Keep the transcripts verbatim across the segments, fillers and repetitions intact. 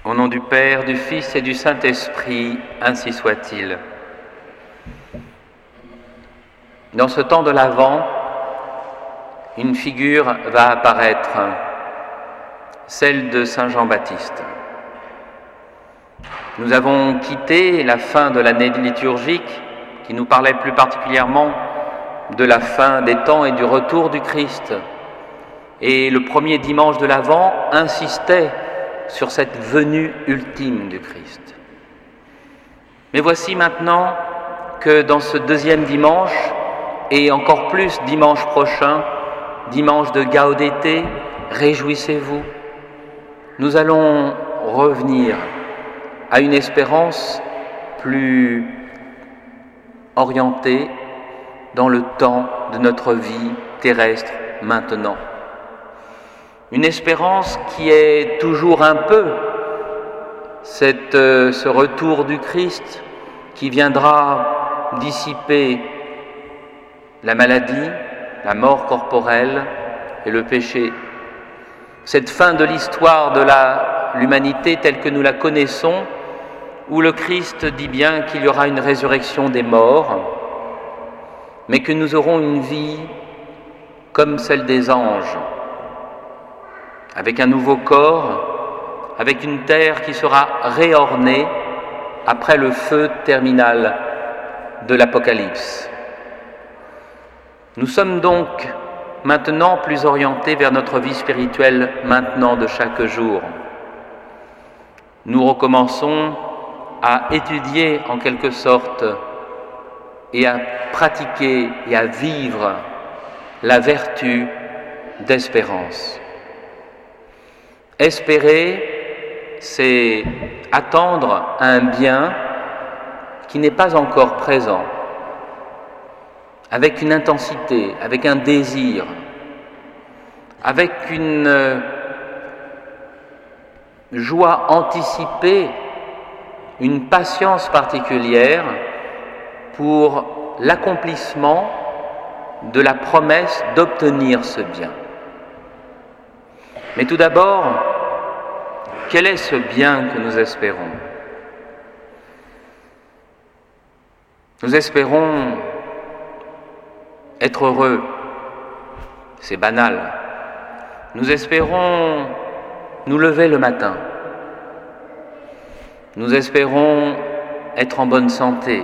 Au nom du Père, du Fils et du Saint-Esprit, ainsi soit-il. Dans ce temps de l'Avent, une figure va apparaître, celle de Saint Jean-Baptiste. Nous avons quitté la fin de l'année liturgique, qui nous parlait plus particulièrement de la fin des temps et du retour du Christ. Et le premier dimanche de l'Avent insistait sur cette venue ultime du Christ. Mais voici maintenant que dans ce deuxième dimanche, et encore plus dimanche prochain, dimanche de Gaudete, réjouissez-vous, nous allons revenir à une espérance plus orientée dans le temps de notre vie terrestre maintenant. Une espérance qui est toujours un peu cette, euh, ce retour du Christ qui viendra dissiper la maladie, la mort corporelle et le péché. Cette fin de l'histoire de la, l'humanité telle que nous la connaissons, où le Christ dit bien qu'il y aura une résurrection des morts, mais que nous aurons une vie comme celle des anges, avec un nouveau corps, avec une terre qui sera réornée après le feu terminal de l'Apocalypse. Nous sommes donc maintenant plus orientés vers notre vie spirituelle maintenant de chaque jour. Nous recommençons à étudier en quelque sorte et à pratiquer et à vivre la vertu d'espérance. Espérer, c'est attendre un bien qui n'est pas encore présent, avec une intensité, avec un désir, avec une joie anticipée, une patience particulière pour l'accomplissement de la promesse d'obtenir ce bien. Mais tout d'abord, quel est ce bien que nous espérons ? Nous espérons être heureux, c'est banal. Nous espérons nous lever le matin. Nous espérons être en bonne santé.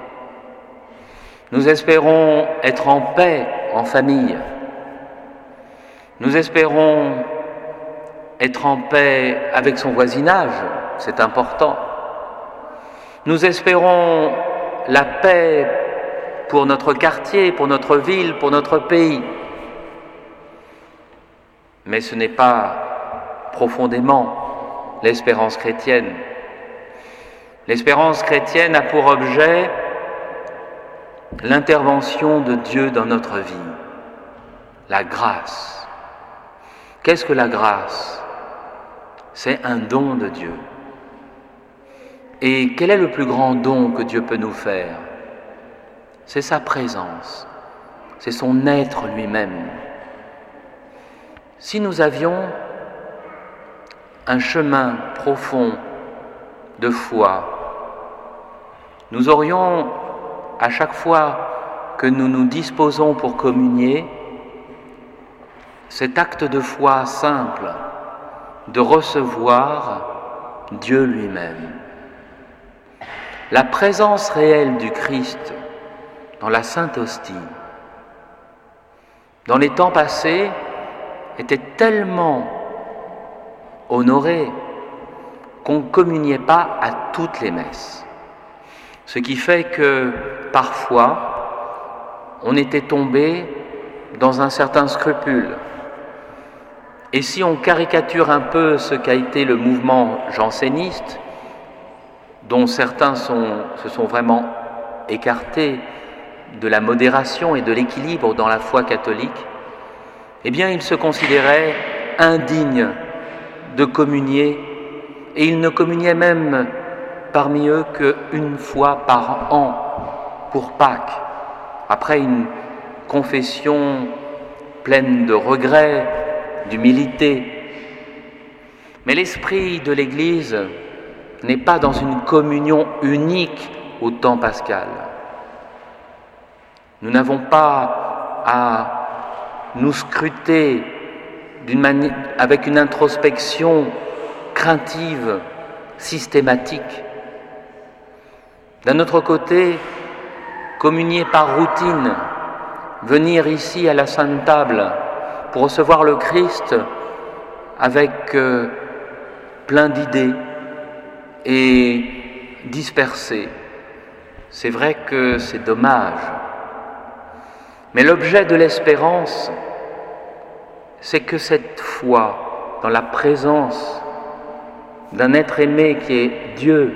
Nous espérons être en paix en famille. Nous espérons être en paix avec son voisinage, c'est important. Nous espérons la paix pour notre quartier, pour notre ville, pour notre pays. Mais ce n'est pas profondément l'espérance chrétienne. L'espérance chrétienne a pour objet l'intervention de Dieu dans notre vie, la grâce. Qu'est-ce que la grâce ? C'est un don de Dieu. Et quel est le plus grand don que Dieu peut nous faire ? C'est sa présence, c'est son être lui-même. Si nous avions un chemin profond de foi, nous aurions, à chaque fois que nous nous disposons pour communier, cet acte de foi simple de recevoir Dieu lui-même. La présence réelle du Christ dans la Sainte Hostie, dans les temps passés, était tellement honorée qu'on ne communiait pas à toutes les messes. Ce qui fait que, parfois, on était tombé dans un certain scrupule. Et si on caricature un peu ce qu'a été le mouvement janséniste, dont certains sont, se sont vraiment écartés de la modération et de l'équilibre dans la foi catholique, eh bien ils se considéraient indignes de communier, et ils ne communiaient même parmi eux qu'une fois par an, pour Pâques, après une confession pleine de regrets, d'humilité. Mais l'esprit de l'Église n'est pas dans une communion unique au temps pascal. Nous n'avons pas à nous scruter d'une mani- avec une introspection craintive, systématique. D'un autre côté, communier par routine, venir ici à la Sainte Table pour recevoir le Christ avec euh, plein d'idées et dispersées. C'est vrai que c'est dommage. Mais l'objet de l'espérance, c'est que cette foi dans la présence d'un être aimé qui est Dieu,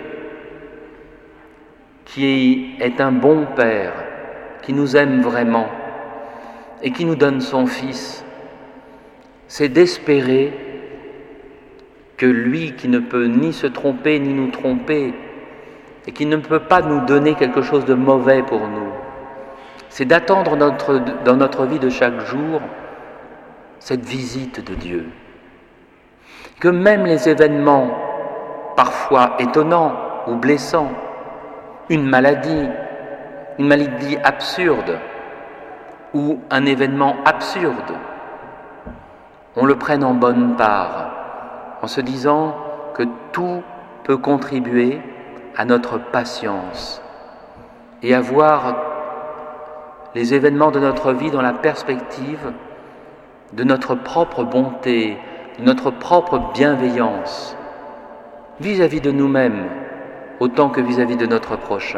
qui est un bon Père, qui nous aime vraiment et qui nous donne son Fils, c'est d'espérer que lui qui ne peut ni se tromper ni nous tromper et qui ne peut pas nous donner quelque chose de mauvais pour nous, c'est d'attendre notre, dans notre vie de chaque jour cette visite de Dieu. Que même les événements parfois étonnants ou blessants, une maladie, une maladie absurde ou un événement absurde, on le prenne en bonne part, en se disant que tout peut contribuer à notre patience et à voir les événements de notre vie dans la perspective de notre propre bonté, de notre propre bienveillance vis-à-vis de nous-mêmes autant que vis-à-vis de notre prochain.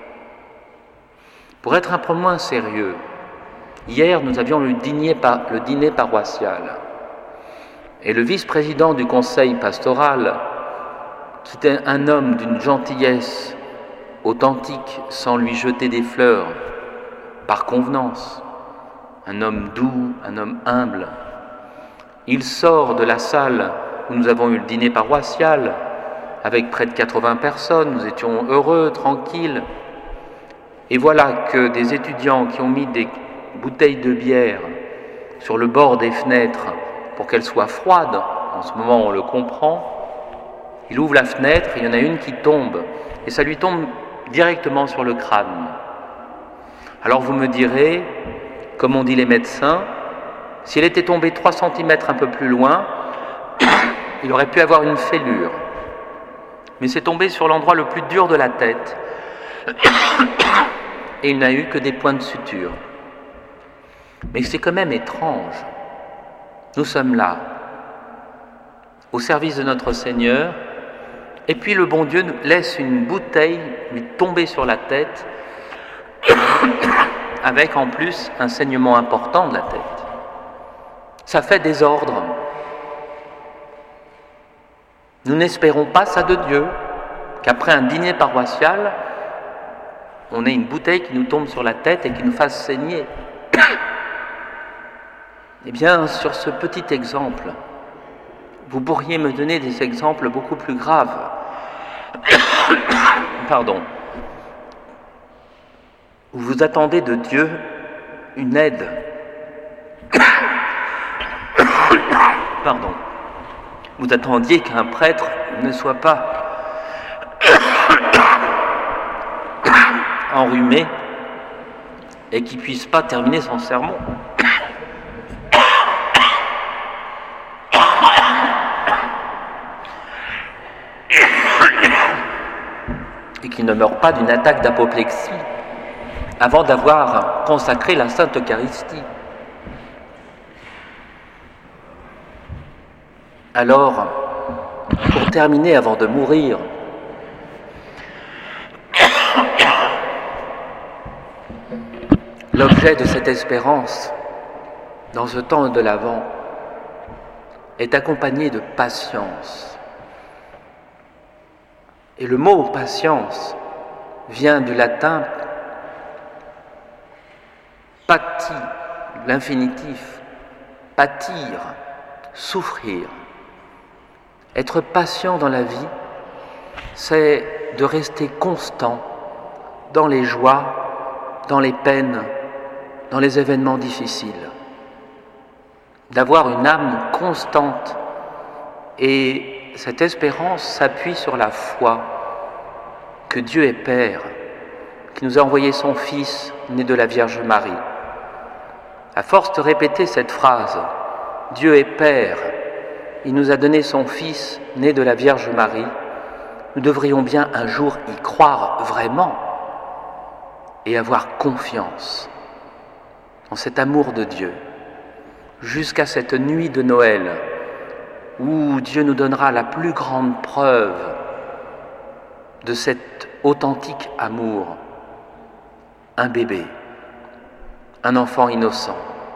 Pour être un peu moins sérieux, hier nous avions le dîner, par, le dîner paroissial et le vice-président du conseil pastoral, qui était un homme d'une gentillesse authentique sans lui jeter des fleurs par convenance, un homme doux, un homme humble, il sort de la salle où nous avons eu le dîner paroissial avec près de quatre-vingts personnes, nous étions heureux, tranquilles, et voilà que des étudiants qui ont mis des bouteilles de bière sur le bord des fenêtres pour qu'elles soient froides, en ce moment on le comprend, il ouvre la fenêtre, et il y en a une qui tombe, et ça lui tombe directement sur le crâne. Alors vous me direz, comme on dit les médecins, si elle était tombée trois centimètres un peu plus loin, il aurait pu avoir une fêlure. Mais c'est tombé sur l'endroit le plus dur de la tête, et il n'a eu que des points de suture. Mais c'est quand même étrange. Nous sommes là, au service de notre Seigneur, et puis le bon Dieu nous laisse une bouteille lui tomber sur la tête, avec en plus un saignement important de la tête. Ça fait désordre. Nous n'espérons pas ça de Dieu, qu'après un dîner paroissial, on ait une bouteille qui nous tombe sur la tête et qui nous fasse saigner. Eh bien, sur ce petit exemple, vous pourriez me donner des exemples beaucoup plus graves. Pardon. Où vous attendez de Dieu une aide. Pardon. Vous attendiez qu'un prêtre ne soit pas enrhumé et qu'il ne puisse pas terminer son sermon. Et qu'il ne meure pas d'une attaque d'apoplexie avant d'avoir consacré la Sainte Eucharistie. Alors, pour terminer avant de mourir, l'objet de cette espérance, dans ce temps de l'Avent, est accompagné de patience. Et le mot patience vient du latin pati, l'infinitif, pâtir, souffrir. Être patient dans la vie, c'est de rester constant dans les joies, dans les peines, dans les événements difficiles. D'avoir une âme constante Et cette espérance s'appuie sur la foi que Dieu est Père, qui nous a envoyé son Fils, né de la Vierge Marie. À force de répéter cette phrase, Dieu est Père, il nous a donné son Fils, né de la Vierge Marie, nous devrions bien un jour y croire vraiment et avoir confiance en cet amour de Dieu, jusqu'à cette nuit de Noël, où Dieu nous donnera la plus grande preuve de cet authentique amour, un bébé, un enfant innocent.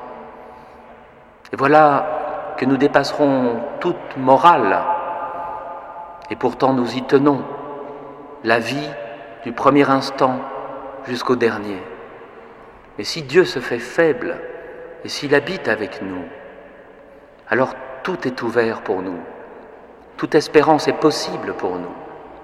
Et voilà que nous dépasserons toute morale, et pourtant nous y tenons, la vie du premier instant jusqu'au dernier. Mais si Dieu se fait faible, et s'il habite avec nous, alors tout est ouvert pour nous. Toute espérance est possible pour nous.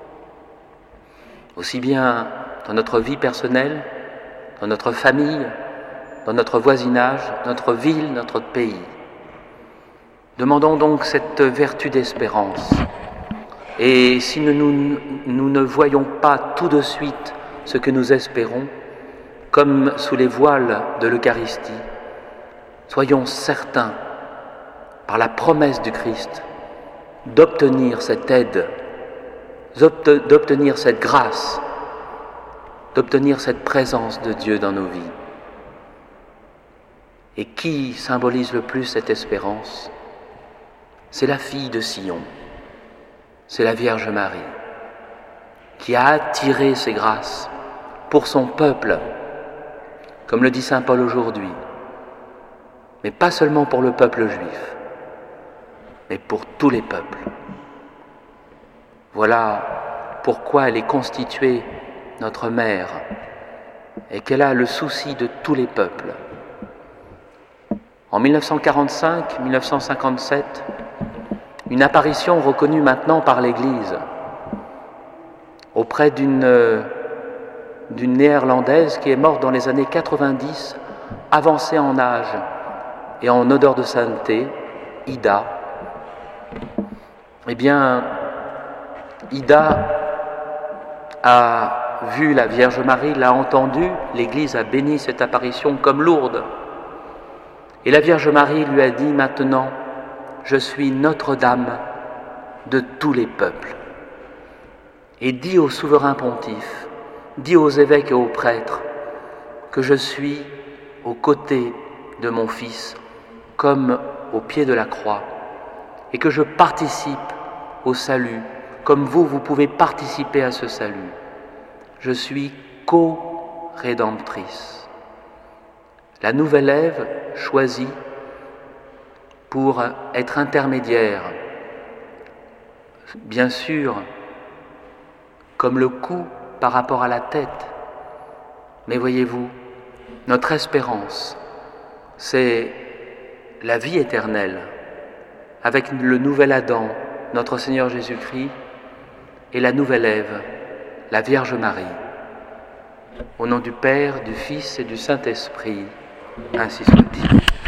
Aussi bien dans notre vie personnelle, dans notre famille, dans notre voisinage, notre ville, notre pays. Demandons donc cette vertu d'espérance. Et si nous, nous, nous ne voyons pas tout de suite ce que nous espérons, comme sous les voiles de l'Eucharistie, soyons certains, par la promesse du Christ, d'obtenir cette aide, d'obtenir cette grâce, d'obtenir cette présence de Dieu dans nos vies. Et qui symbolise le plus cette espérance? C'est la fille de Sion, c'est la Vierge Marie, qui a attiré ces grâces pour son peuple, comme le dit saint Paul aujourd'hui, mais pas seulement pour le peuple juif, mais pour tous les peuples. Voilà pourquoi elle est constituée notre mère et qu'elle a le souci de tous les peuples. En mille neuf cent quarante-cinq mille neuf cent cinquante-sept, une apparition reconnue maintenant par l'Église auprès d'une, d'une néerlandaise qui est morte dans les années quatre-vingt-dix, avancée en âge et en odeur de sainteté, Ida. Eh bien, Ida a vu la Vierge Marie, l'a entendue, l'Église a béni cette apparition comme lourde. Et la Vierge Marie lui a dit: maintenant, je suis Notre-Dame de tous les peuples. Et dit au souverain pontife, dit aux évêques et aux prêtres, que je suis aux côtés de mon Fils, comme au pied de la croix, et que je participe au salut, comme vous, vous pouvez participer à ce salut. Je suis co-rédemptrice. La nouvelle Ève choisie pour être intermédiaire, bien sûr, comme le cou par rapport à la tête. Mais voyez-vous, notre espérance, c'est la vie éternelle, avec le nouvel Adam, notre Seigneur Jésus-Christ, et la nouvelle Ève, la Vierge Marie. Au nom du Père, du Fils et du Saint-Esprit, ainsi soit-il.